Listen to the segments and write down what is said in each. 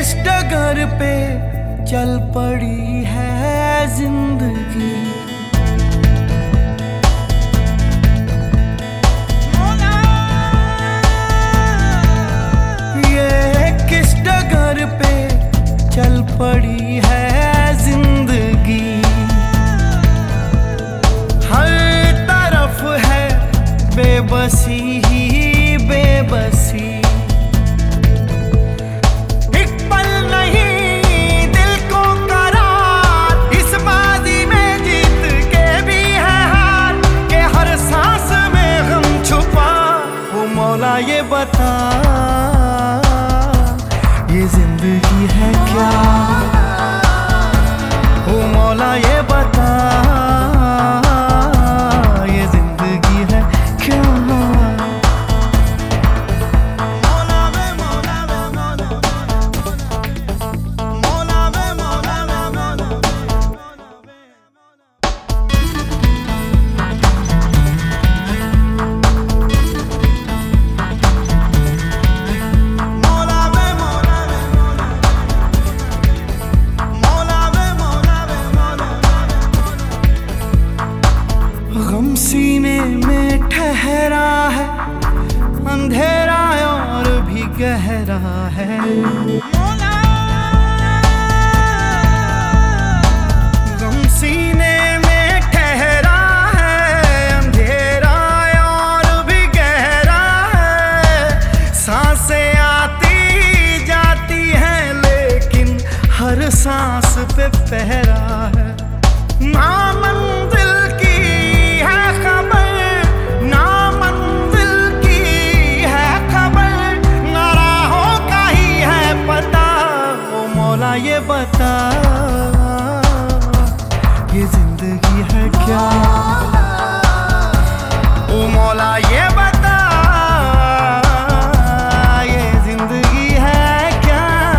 किस डगर पे चल पड़ी है जिंदगी। ये किस डगर पे चल पड़ी है जिंदगी। हर तरफ है बेबसी ही बेबसी। ये बता ये जिंदगी है क्या, ओ मौला ये बता ये जिंदगी है क्या। गम सीने में ठहरा है, अंधेरा और भी गहरा है। गम सीने में ठहरा है, अंधेरा और भी गहरा है। सांसें आती जाती हैं लेकिन हर सांस पे पहरा है। ना मंजिल ये बता ये जिंदगी है क्या, ओ मौला ये बता ये जिंदगी है क्या।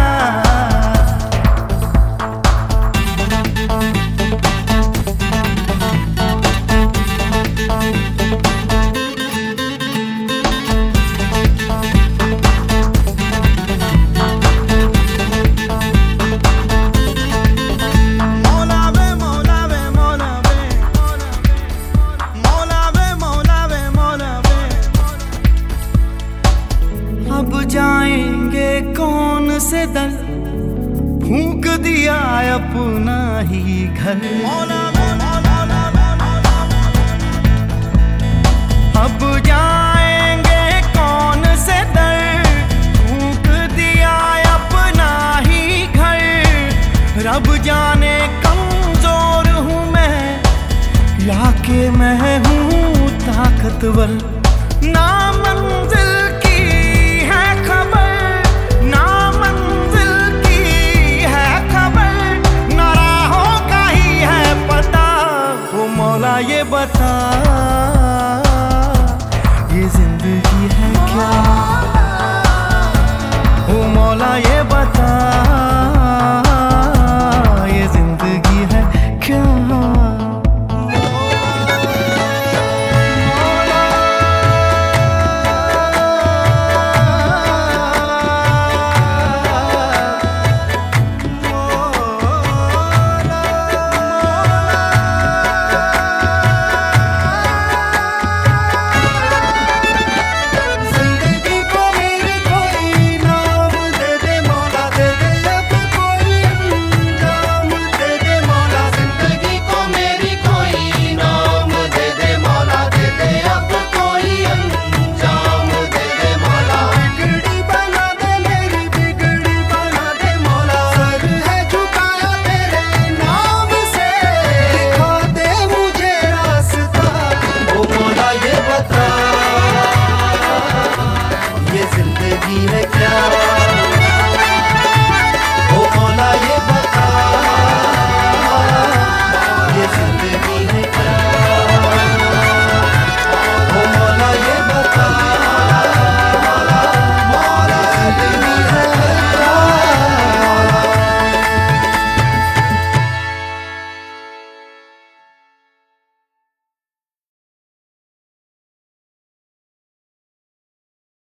अब जाएंगे कौन से दर, फूंक दिया अपना ही घर। अब जाएंगे कौन से दर, फूंक दिया अपना ही घर। रब जाने कमजोर हूँ मैं या कि मैं हूँ ताकतवर।